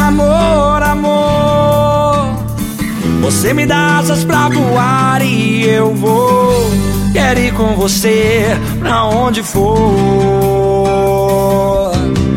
Amor, amor, você me dá asas pra voar e eu vou. Quero ir com você pra onde for.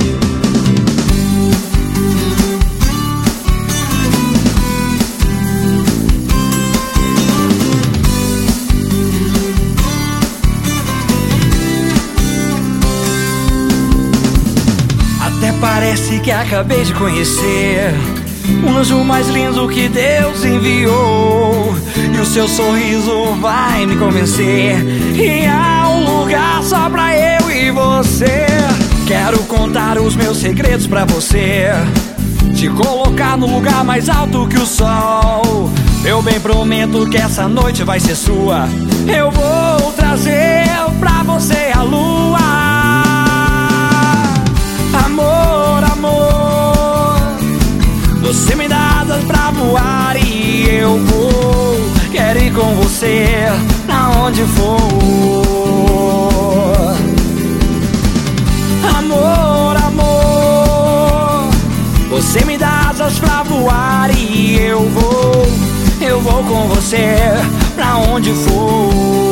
Até parece que acabei de conhecer o anjo mais lindo que Deus enviou. E o seu sorriso vai me convencer. E há um lugar só pra eu e você. Quero contar os meus segredos pra você, te colocar no lugar mais alto que o sol. Eu bem prometo que essa noite vai ser sua. Eu vou trazer pra você a lua. Amor, amor, você me dá asas pra voar e eu vou. Quero ir com você pra onde for. Amor, amor, você me dá asas pra voar e eu vou. Eu vou com você pra onde for.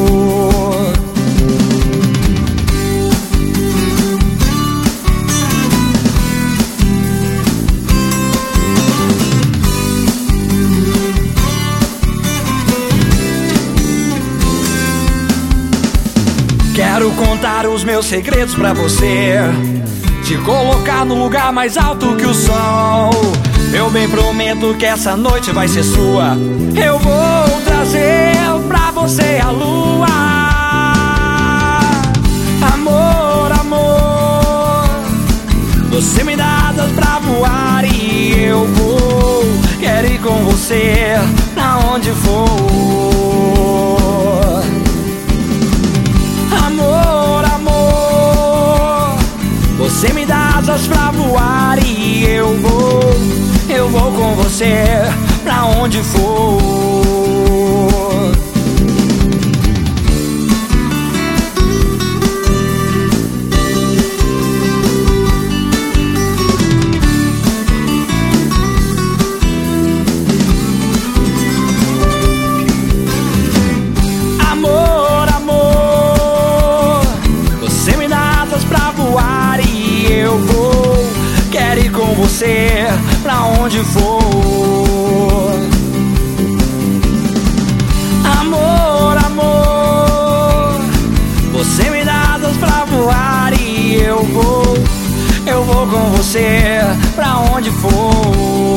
Quero contar os meus segredos pra você, te colocar no lugar mais alto que o sol. Eu bem prometo que essa noite vai ser sua. Eu vou trazer pra você a lua. Amor, amor, você me dá asas pra voar e eu vou. Quero ir com você pra onde for. Amor, amor, você me dá asas pra voar e eu vou. Eu vou com você pra onde for. Amor, amor, você me dá asas pra voar e eu vou. Quero ir com você pra onde for. Amor, amor, você me dá asas pra voar e eu vou. Eu vou com você pra onde for.